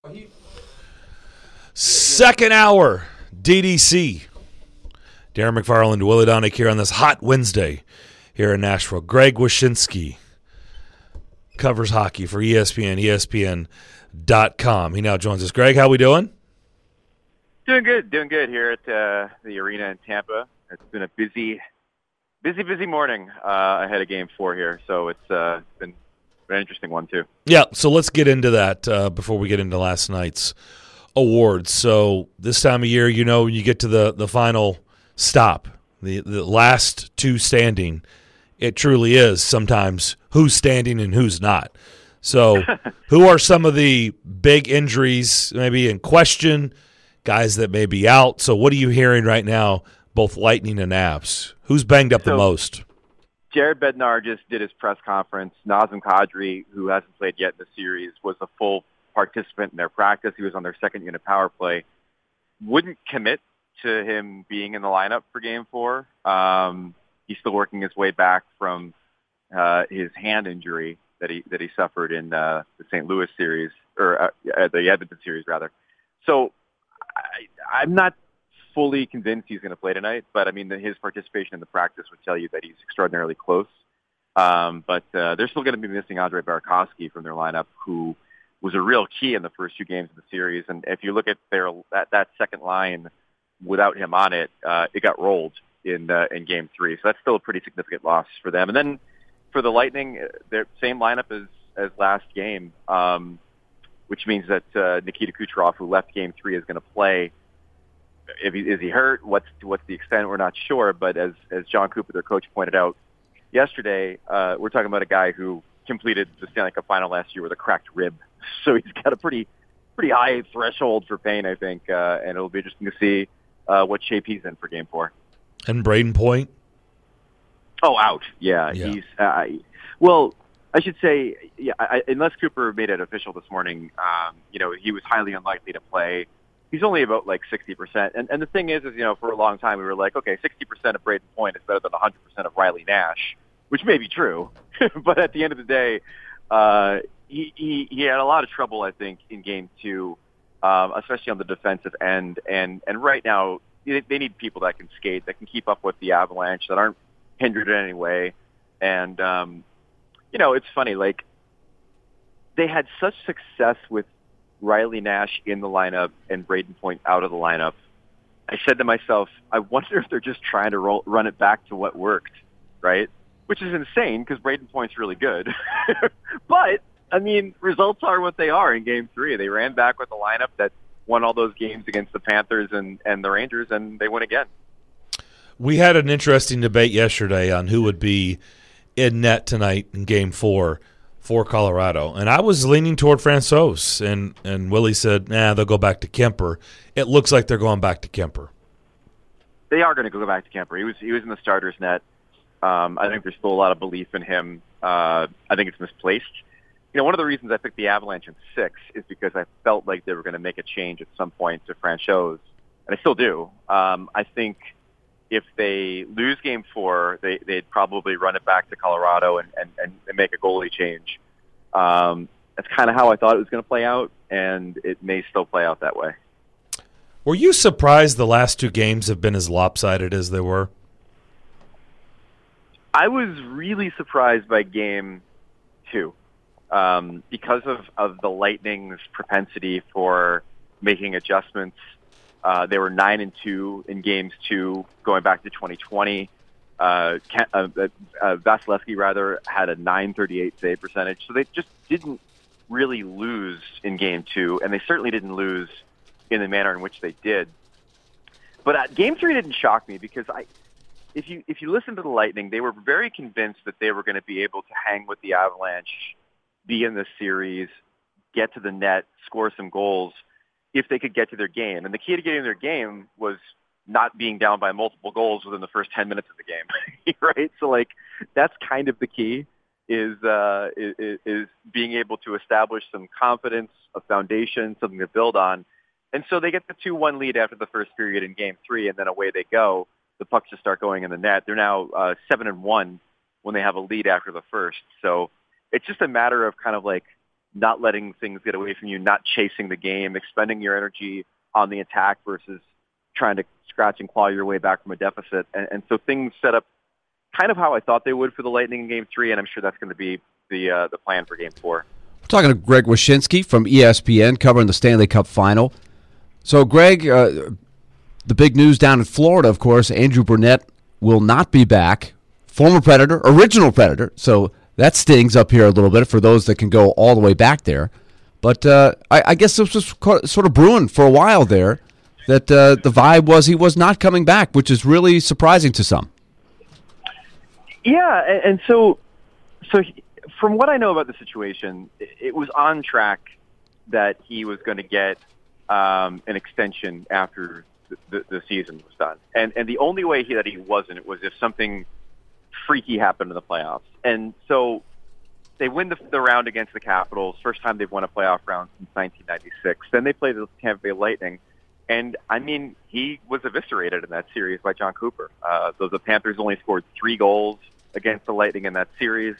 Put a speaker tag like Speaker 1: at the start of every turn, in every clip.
Speaker 1: Second hour, DDC. Darren McFarland, Willie Donick here on this hot Wednesday here in Nashville. Greg Wyshynski covers hockey for ESPN, ESPN.com. He now joins us. Greg, how we doing?
Speaker 2: Doing good here at the arena in Tampa. It's been a busy morning ahead of Game 4 here, so it's been an interesting one too.
Speaker 1: Yeah, so let's get into that before we get into last night's awards. So this time of year, when you get to the final stop, the last two standing, it truly is sometimes who's standing and who's not. So who are some of the big injuries maybe in question, guys that may be out? So what are you hearing right now, both Lightning and Avs? Who's banged up the most?
Speaker 2: Jared Bednar just did his press conference. Nazem Kadri, who hasn't played yet in the series, was a full participant in their practice. He was on their second unit power play. Wouldn't commit to him being in the lineup for Game 4. He's still working his way back from his hand injury that he suffered in the St. Louis series, or the Edmonton series, rather. So I'm not fully convinced he's going to play tonight, but I mean, his participation in the practice would tell you that he's extraordinarily close. But they're still going to be missing Andrei Burakovsky from their lineup, who was a real key in the first two games of the series. And if you look at that second line without him on it, it got rolled in Game 3. So that's still a pretty significant loss for them. And then for the Lightning, their same lineup as last game, which means that Nikita Kucherov, who left Game 3, is going to play. Is he hurt? What's the extent? We're not sure. But as John Cooper, their coach, pointed out yesterday, we're talking about a guy who completed the Stanley Cup final last year with a cracked rib. So he's got a pretty high threshold for pain, I think, and it'll be interesting to see what shape he's in for Game 4.
Speaker 1: And Braden Point?
Speaker 2: Oh, out. Yeah. He's well, I should say, unless Cooper made it official this morning, he was highly unlikely to play. He's only about like 60%. And the thing is, for a long time we were like, okay, 60% of Braden Point is better than 100% of Riley Nash, which may be true. But at the end of the day, he had a lot of trouble, I think, in Game 2, especially on the defensive end. And right now, they need people that can skate, that can keep up with the Avalanche, that aren't hindered in any way. And, it's funny, like, they had such success with Riley Nash in the lineup and Braden Point out of the lineup. I said to myself, I wonder if they're just trying to run it back to what worked, right? Which is insane because Braden Point's really good. But, I mean, results are what they are in Game 3. They ran back with the lineup that won all those games against the Panthers and the Rangers, and they win again.
Speaker 1: We had an interesting debate yesterday on who would be in net tonight in Game 4 for Colorado. And I was leaning toward Francouz, and Willie said, they'll go back to Kemper. It looks like they're going back to Kemper.
Speaker 2: They are going to go back to Kemper. He was in the starter's net. I think there's still a lot of belief in him. I think it's misplaced. One of the reasons I picked the Avalanche in 6 is because I felt like they were going to make a change at some point to Francouz, and I still do. I think if they lose Game 4, they'd probably run it back to Colorado and make a goalie change. That's kind of how I thought it was going to play out, and it may still play out that way.
Speaker 1: Were you surprised the last two games have been as lopsided as they were?
Speaker 2: I was really surprised by Game 2 because of the Lightning's propensity for making adjustments. They were 9-2 in Games 2, going back to 2020. Vasilevsky, rather, had a .938 save percentage. So they just didn't really lose in Game 2, and they certainly didn't lose in the manner in which they did. But Game 3 didn't shock me because if you listen to the Lightning, they were very convinced that they were going to be able to hang with the Avalanche, be in the series, get to the net, score some goals, if they could get to their game. And the key to getting to their game was not being down by multiple goals within the first 10 minutes of the game, right? So, like, that's kind of the key, is being able to establish some confidence, a foundation, something to build on. And so they get the 2-1 lead after the first period in Game 3, and then away they go. The pucks just start going in the net. They're now 7-1 when they have a lead after the first. So it's just a matter of kind of like not letting things get away from you, not chasing the game, expending your energy on the attack versus trying to scratch and claw your way back from a deficit. And so things set up kind of how I thought they would for the Lightning in Game 3, and I'm sure that's going to be the plan for Game 4.
Speaker 3: We're talking to Greg Wyshynski from ESPN covering the Stanley Cup Final. So, Greg, the big news down in Florida, of course, Andrew Brunette will not be back. Former Predator, original Predator, so that stings up here a little bit for those that can go all the way back there. But I guess this was sort of brewing for a while there, that the vibe was he was not coming back, which is really surprising to some.
Speaker 2: Yeah, and so from what I know about the situation, it was on track that he was going to get an extension after the season was done. And the only way that he wasn't was if something freaky happened in the playoffs. And so they win the round against the Capitals, first time they've won a playoff round since 1996. Then they play the Tampa Bay Lightning. And, I mean, he was eviscerated in that series by John Cooper. So the Panthers only scored 3 goals against the Lightning in that series.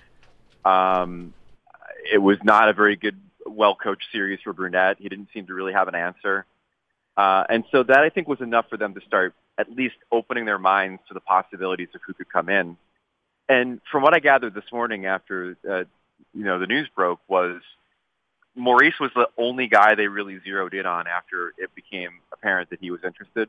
Speaker 2: It was not a very good, well-coached series for Brunette. He didn't seem to really have an answer. And so that, I think, was enough for them to start at least opening their minds to the possibilities of who could come in. And from what I gathered this morning after, the news broke was Maurice was the only guy they really zeroed in on after it became apparent that he was interested.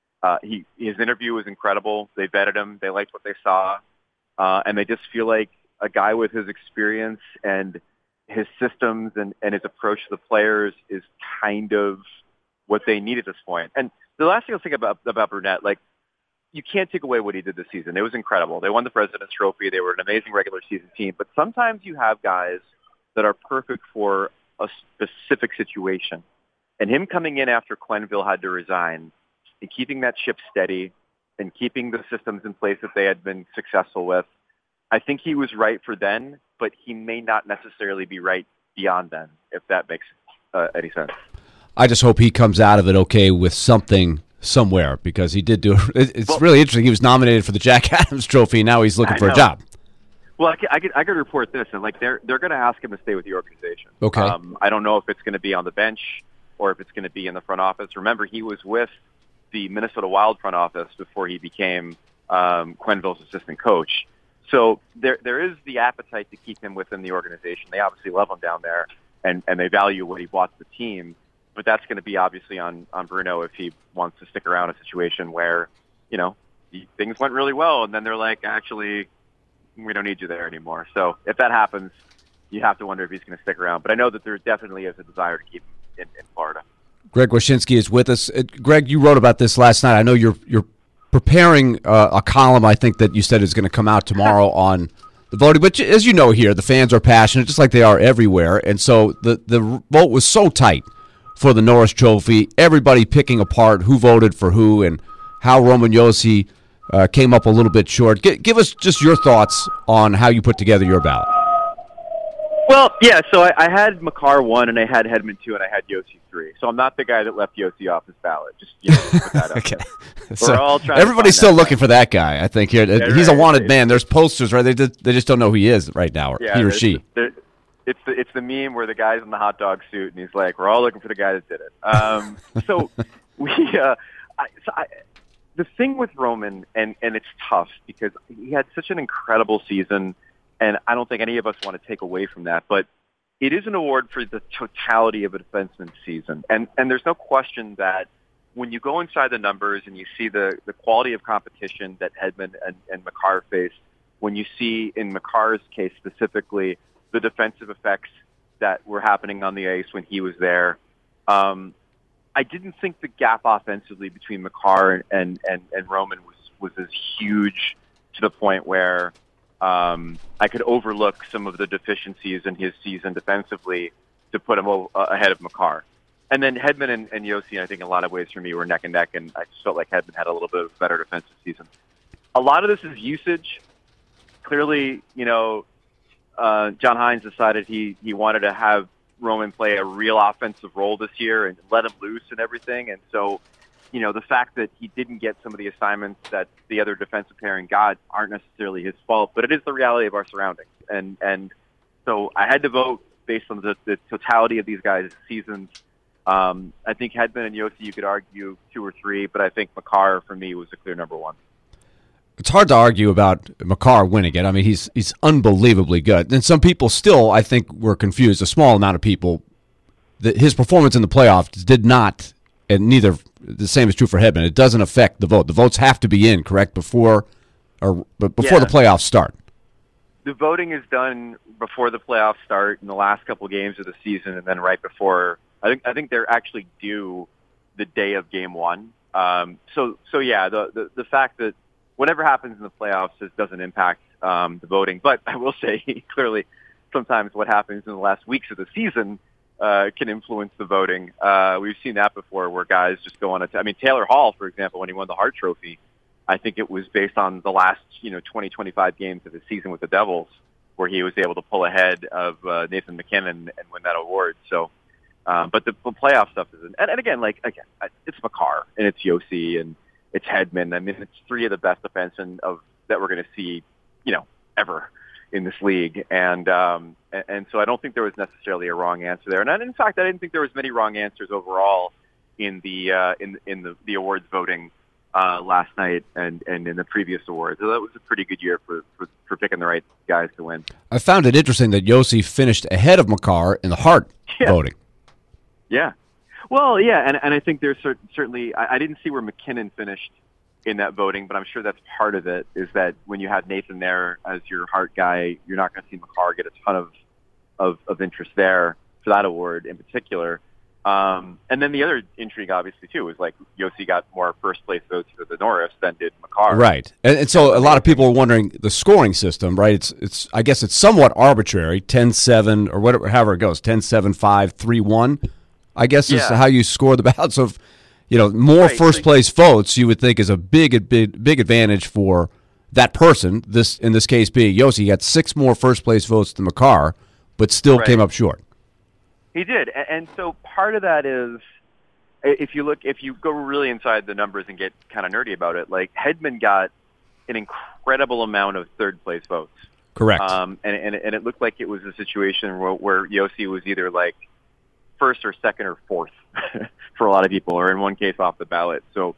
Speaker 2: His interview was incredible. They vetted him. They liked what they saw. And they just feel like a guy with his experience and his systems and his approach to the players is kind of what they need at this point. And the last thing I'll think about Brunette, like, you can't take away what he did this season. It was incredible. They won the President's Trophy. They were an amazing regular season team. But sometimes you have guys that are perfect for a specific situation. And him coming in after Quenneville had to resign and keeping that ship steady and keeping the systems in place that they had been successful with, I think he was right for then, but he may not necessarily be right beyond then, if that makes any sense.
Speaker 3: I just hope he comes out of it okay with something somewhere, because he did do it's really interesting. He was nominated for the Jack Adams Trophy, and now he's looking for a job.
Speaker 2: Well, I could report this, and like they're going to ask him to stay with the organization.
Speaker 3: Okay.
Speaker 2: I don't know if it's going to be on the bench or if it's going to be in the front office. Remember, he was with the Minnesota Wild front office before he became Quenneville's assistant coach. So there is the appetite to keep him within the organization. They obviously love him down there, and they value what he brought to the team. But that's going to be obviously on Bruno if he wants to stick around a situation where, things went really well, and then they're like, actually, we don't need you there anymore. So if that happens, you have to wonder if he's going to stick around. But I know that there definitely is a desire to keep him in Florida. Greg
Speaker 3: Wyshynski is with us. Greg, you wrote about this last night. I know you're preparing a column, I think, that you said is going to come out tomorrow on the voting. But as you know here, the fans are passionate, just like they are everywhere. And so the vote was so tight for the Norris Trophy, everybody picking apart who voted for who and how Roman Josi came up a little bit short. Give us just your thoughts on how you put together your ballot.
Speaker 2: Well, yeah, so I had Makar 1, and I had Hedman 2, and I had Josi 3. So I'm not the guy that left Josi off his ballot. Just put that up.
Speaker 3: Okay.
Speaker 2: We're all trying.
Speaker 3: Everybody's still looking for that guy, I think. Here,
Speaker 2: yeah,
Speaker 3: he's a wanted man. There's posters, right? They just don't know who he is right now, or he or she.
Speaker 2: It's the meme where the guy's in the hot dog suit and he's like, "We're all looking for the guy that did it." The thing with Roman, and it's tough because he had such an incredible season, and I don't think any of us want to take away from that. But it is an award for the totality of a defenseman's season, and there's no question that when you go inside the numbers and you see the quality of competition that Hedman and Makar faced, when you see in Makar's case specifically the defensive effects that were happening on the ice when he was there. I didn't think the gap offensively between Makar and Roman was as huge to the point where I could overlook some of the deficiencies in his season defensively to put him ahead of Makar. And then Hedman and Josi, I think in a lot of ways for me, were neck and neck, and I just felt like Hedman had a little bit of a better defensive season. A lot of this is usage. Clearly, John Hines decided he wanted to have Roman play a real offensive role this year and let him loose and everything. And so, the fact that he didn't get some of the assignments that the other defensive pairing got aren't necessarily his fault, but it is the reality of our surroundings. And so I had to vote based on the totality of these guys' seasons. I think Hedman and Josi, you could argue 2 or 3, but I think Makar, for me, was a clear number 1.
Speaker 3: It's hard to argue about Makar winning it. I mean, he's unbelievably good. And some people still, I think, were confused, a small amount of people, that his performance in the playoffs did not, and neither, the same is true for Hedman, it doesn't affect the vote. The votes have to be in, correct, before the playoffs start.
Speaker 2: The voting is done before the playoffs start in the last couple games of the season, and then right before. I think they're actually due the day of Game 1. So yeah, the fact that whatever happens in the playoffs doesn't impact the voting. But I will say clearly, sometimes what happens in the last weeks of the season can influence the voting. We've seen that before, where guys just go on I mean, Taylor Hall, for example, when he won the Hart Trophy, I think it was based on the last 20, 25 games of his season with the Devils, where he was able to pull ahead of Nathan McKinnon and win that award. So, but the playoff stuff isn't. And again, it's Makar and it's Josi and it's Hedman. I mean, it's 3 of the best defensemen that we're going to see, ever in this league. And so I don't think there was necessarily a wrong answer there. And in fact, I didn't think there was many wrong answers overall in the awards voting last night and in the previous awards. So that was a pretty good year for picking the right guys to win.
Speaker 3: I found it interesting that Josi finished ahead of Makar in the Hart voting.
Speaker 2: Yeah. Well, yeah, and I think there's certainly, I didn't see where McKinnon finished in that voting, but I'm sure that's part of it, is that when you have Nathan there as your Hart guy, you're not going to see Makar get a ton of interest there for that award in particular. And then the other intrigue, obviously, too, is Josi got more first-place votes for the Norris than did Makar.
Speaker 3: Right. And so a lot of people are wondering the scoring system, right? I guess it's somewhat arbitrary, 10-7 or whatever, however it goes, 10-7, 5, 3-1, I guess is how you score the ballots. So, more first-place votes you would think is a big advantage for that person, in this case being Josi. He got 6 more first-place votes than Makar, but still came up short.
Speaker 2: He did, and so part of that is, if you go really inside the numbers and get kind of nerdy about it, Hedman got an incredible amount of third-place votes.
Speaker 3: Correct.
Speaker 2: And it looked like it was a situation where Josi was either first or second or fourth for a lot of people, or in one case off the ballot. So,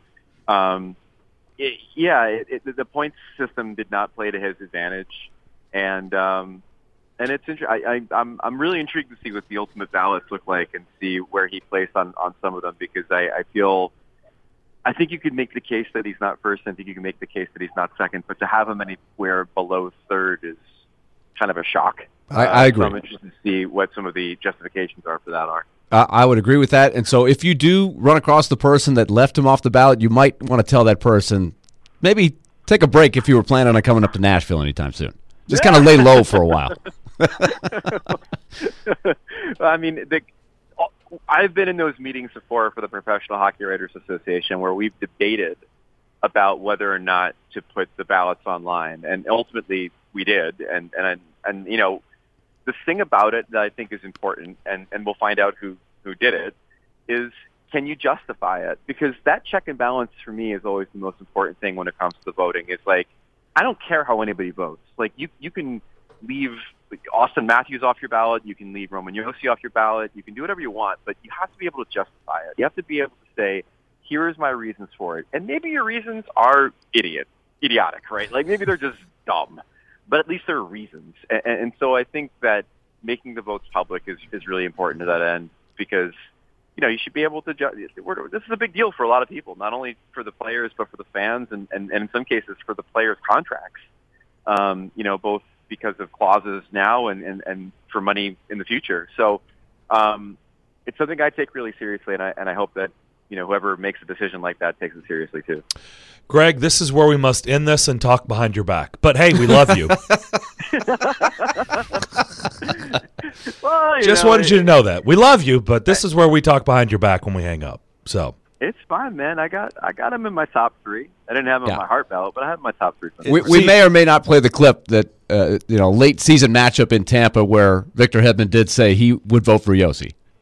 Speaker 2: the points system did not play to his advantage, and it's interesting. I'm really intrigued to see what the ultimate ballots look like and see where he placed on some of them, because I think you could make the case that he's not first. I think you can make the case that he's not second, but to have him anywhere below third is kind of a shock.
Speaker 3: I agree.
Speaker 2: So I'm interested to see what some of the justifications are for that are.
Speaker 3: I would agree with that. And so if you do run across the person that left him off the ballot, you might want to tell that person, maybe take a break if you were planning on coming up to Nashville anytime soon. Just kind of lay low for a while.
Speaker 2: I mean, I've been in those meetings before for the Professional Hockey Writers Association, where we've debated about whether or not to put the ballots online, and ultimately we did. And the thing about it that I think is important, and we'll find out who did it, is can you justify it? Because that check and balance for me is always the most important thing when it comes to voting. It's I don't care how anybody votes. You can leave Austin Matthews off your ballot, you can leave Roman Josi off your ballot, you can do whatever you want, but you have to be able to justify it. You have to be able to say, here is my reasons for it. And maybe your reasons are idiotic, right? Maybe they're just dumb, but at least there are reasons. And so I think that making the votes public is really important to that end, because you should be able to this is a big deal for a lot of people, not only for the players but for the fans, and in some cases for the players' contracts, both because of clauses now and for money in the future. So it's something I take really seriously, and I hope that whoever makes a decision like that takes it seriously too.
Speaker 1: Greg, this is where we must end this and talk behind your back. But hey, we love you.
Speaker 2: Well,
Speaker 1: Just wanted you to know that. We love you, but this is where we talk behind your back when we hang up. So
Speaker 2: it's fine, man. I got him in my top 3. I didn't have him on my Hart ballot, but I have him in my top 3.
Speaker 3: We may or may not play the clip that late season matchup in Tampa where Victor Hedman did say he would vote for Josi.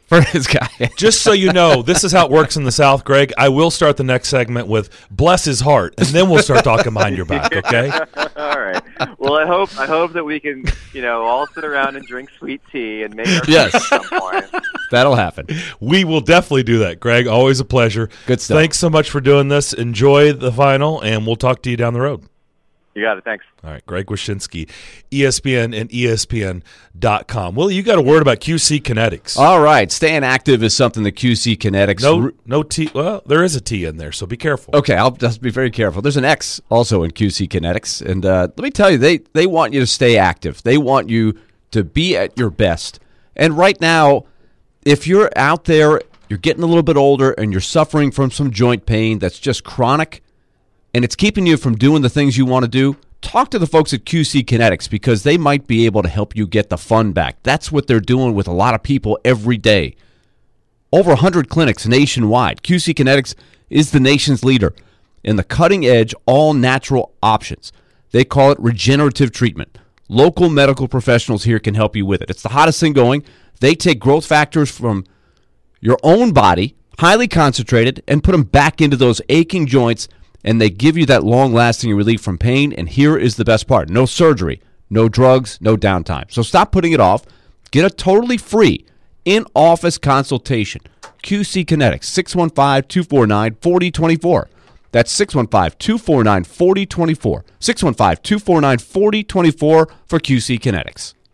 Speaker 3: for his guy.
Speaker 1: Just so you know, this is how it works in the South, Greg. I will start the next segment with "bless his heart," and then we'll start talking behind your back. Okay?
Speaker 2: All right. Well, I hope that we can, all sit around and drink sweet tea and make our
Speaker 3: Yes.
Speaker 2: at some point.
Speaker 3: That'll happen.
Speaker 1: We will definitely do that, Greg. Always a pleasure.
Speaker 3: Good stuff.
Speaker 1: Thanks so much for doing this. Enjoy the final, and we'll talk to you down the road.
Speaker 2: You got it. Thanks.
Speaker 1: All right, Greg Wyshynski, ESPN and ESPN.com. Well, you got a word about QC Kinetics.
Speaker 3: All right, staying active is something that QC Kinetics.
Speaker 1: No T. Well, there is a T in there, so be careful.
Speaker 3: Okay, I'll just be very careful. There's an X also in QC Kinetics, and let me tell you, they want you to stay active. They want you to be at your best. And right now, if you're out there, you're getting a little bit older, and you're suffering from some joint pain that's just chronic, and it's keeping you from doing the things you want to do, talk to the folks at QC Kinetics because they might be able to help you get the fun back. That's what they're doing with a lot of people every day. Over 100 clinics nationwide. QC Kinetics is the nation's leader in the cutting-edge, all-natural options. They call it regenerative treatment. Local medical professionals here can help you with it. It's the hottest thing going. They take growth factors from your own body, highly concentrated, and put them back into those aching joints, and they give you that long-lasting relief from pain. And here is the best part. No surgery, no drugs, no downtime. So stop putting it off. Get a totally free in-office consultation. QC Kinetics, 615-249-4024. That's 615-249-4024. 615-249-4024 for QC Kinetics.